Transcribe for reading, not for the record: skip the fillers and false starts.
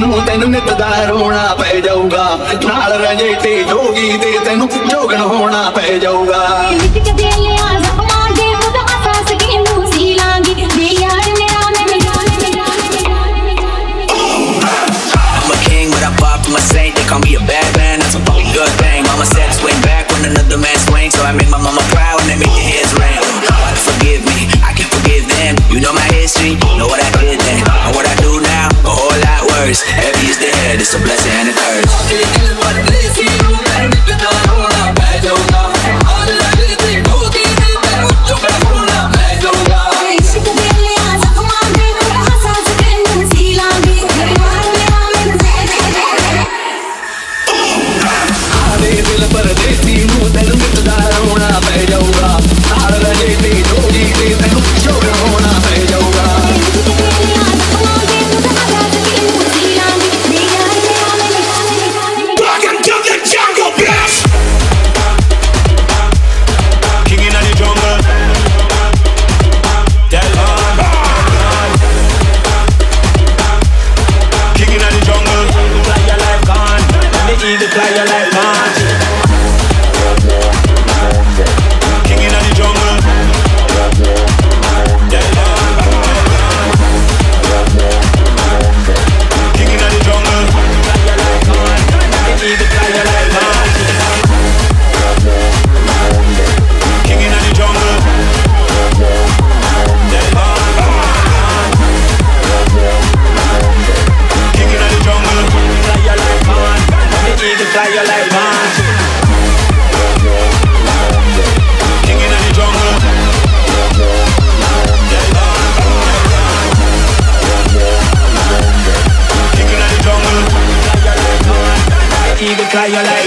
ਨੂੰ ਤੈਨੂੰ ਨਿੱਤ ਦਾ ਰੋਣਾ ਪੈ ਜਾਊਗਾ ਨਾਲ ਰਜੇ ਤੇ ਜੋਗੀ ਦੇ ਤੈਨੂੰ ਜੋਗਣ ਹੋਣਾ ਪੈ ਜਾਊਗਾ My saint, they call me a bad man, that's a fucking good thing. Mama said swing back when another man swings, so I make my mama proud and they make your heads ring. God forgive me, I can forgive them. You know my history, know what I did then, and what I do now, a whole lot worse. Heavy is the head, it's a blessing and a curse. Fly your life.